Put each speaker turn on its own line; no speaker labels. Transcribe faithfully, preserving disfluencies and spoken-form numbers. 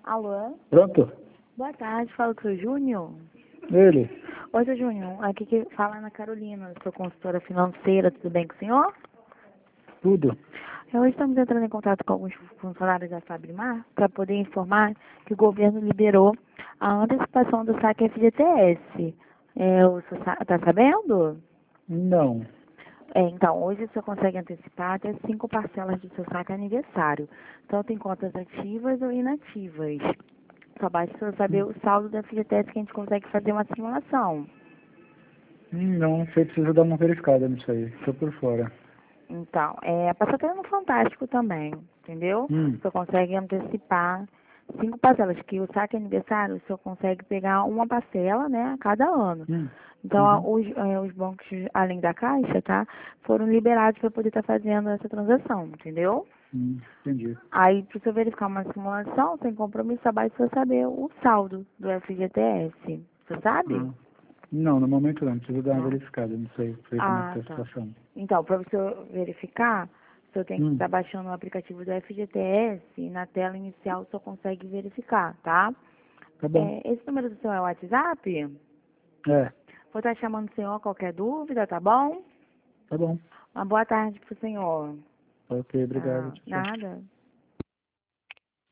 Alô?
Pronto?
Boa tarde, fala com o seu Júnior.
Ele?
Oi, seu Júnior, aqui que fala a Ana Carolina, sou consultora financeira, tudo bem com o senhor?
Tudo?
Hoje estamos entrando em contato com alguns funcionários da Fabrimar para poder informar que o governo liberou a antecipação do saque F G T S. É, o senhor está sabendo?
Não.
É, então, hoje o senhor consegue antecipar até cinco parcelas do seu saque aniversário, tanto em contas ativas ou inativas. Só basta o senhor saber o saldo da F G T S que a gente consegue fazer uma simulação.
Hum, Não, você precisa dar uma verificada nisso aí. Tô por fora.
Então, é, passa até no Fantástico também, entendeu?
Hum.
O senhor consegue antecipar cinco parcelas, que o saque aniversário, o senhor consegue pegar uma parcela, né, a cada ano.
Hum.
Então, a-
Uhum.
os, é, os bancos, além da Caixa, tá, foram liberados para poder estar fazendo essa transação, entendeu?
Hum, entendi.
Aí, para o senhor verificar uma simulação, sem compromisso, só basta o senhor saber o saldo do F G T S. Você sabe?
Ah. Não, no momento não. Preciso dar uma
Não.
verificada nisso aí. Ver como é que
Ah,
tá a
tá.
situação.
Então, para você verificar, o senhor tem que
Hum.
estar baixando o aplicativo do F G T S e na tela inicial o senhor consegue verificar, tá?
Tá bom.
É, esse número do senhor é o WhatsApp?
É,
Vou estar chamando o senhor qualquer dúvida, tá bom?
tá bom.
Uma boa tarde pro senhor.
Ok,
Ah,
obrigado. Tchau, tchau.
nada.